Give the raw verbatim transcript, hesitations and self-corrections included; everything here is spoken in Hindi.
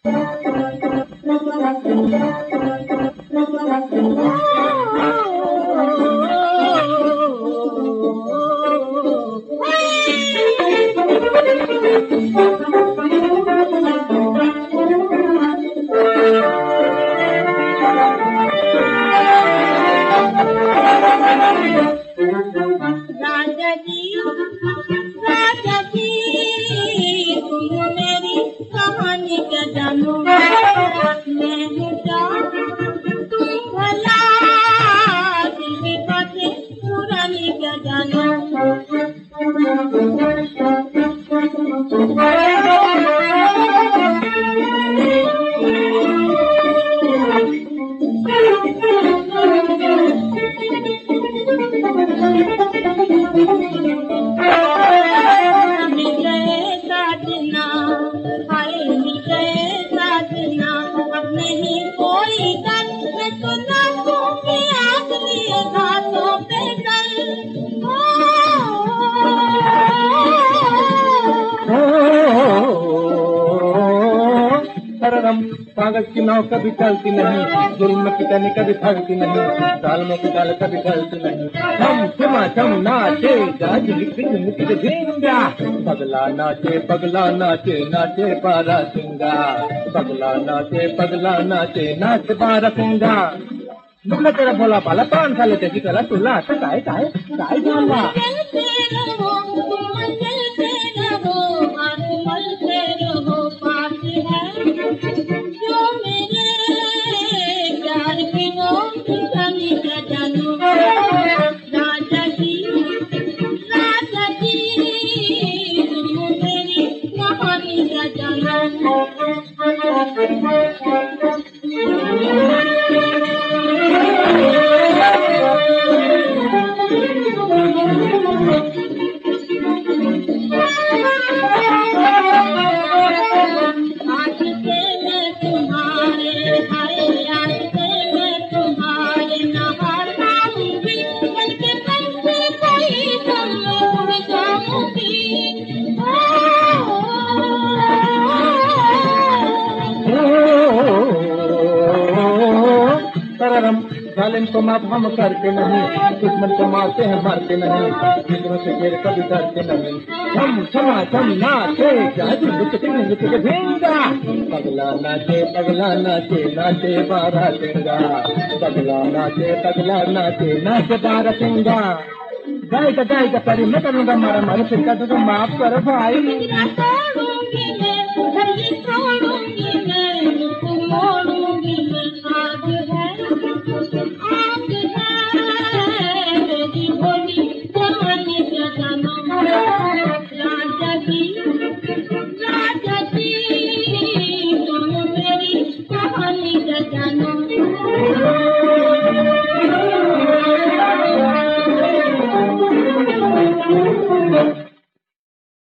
राजा जी राजा जी तुम मेरी कहानी क्या जानो, मैं हूँ क्या तुम भला दिल की बातें पुरानी क्या जानो। कागज की नाव कभी चलती नहीं, जुल्म की टहनी कभी थकती नहीं, जालमों की डाल कभी ढलती नहीं। हम क्षमा छम नाचे गाज लिख लिख ढेंगा, पगला नाचे पगला नाचे नाचे बारा सिंगा, पगला नाचे पगला नाचे नाचे बारा सिंगा। मैं तेरा भोला भाला पान खा लेते कला तुला आता काय काय काय झाला। राजा जी राजा जी तुम मेरी कहानी क्या जानो। आज से मैं तुम्हारे आए आज से मैं तुम्हारे नहाता हूँगी, बल्कि पंछी कोई तुम उड़ जाऊंगी। तररम जालिम को माफ हम करते नहीं, दुश्मन को मारते हैं मारते नहीं, जिसमें से गिर कभी डरते नहीं। हम क्षमा छम नाचे गाज लिख लिख ढेंगा, पगला नाचे पगला नाचे नाचे बारा सिंगा, पगला नाचे पगला नाचे नाचे बारा सिंगा। गाय का गाय का परी मैं करूँगा मारा मारा फिर का तो माफ करो भाई।